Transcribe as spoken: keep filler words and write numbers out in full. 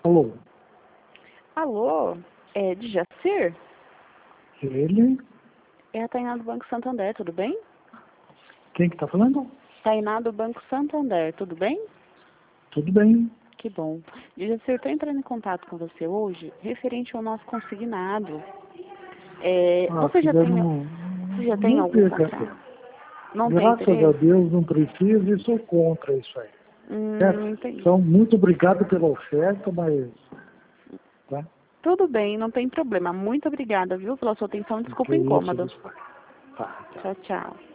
Alô? Alô, é de Jacir? Ele? É a Tainá do Banco Santander, tudo bem? Quem que tá falando? Tainá do Banco Santander, tudo bem? Tudo bem. Que bom. Jacir, eu estou entrando em contato com você hoje, referente ao nosso consignado. É, Ah, você, já tem, fizemos... você já tem Não algum perca contrato? tempo. Não tem Graças a interesse? Deus não preciso e sou contra isso aí. Hum, Certo? entendi. Então, muito obrigado pela oferta, mas... Tá? Tudo bem, não tem problema. Muito obrigada, viu, pela sua atenção. Desculpa Que o isso, incômodo. isso. Tá, tá. Tchau, tchau.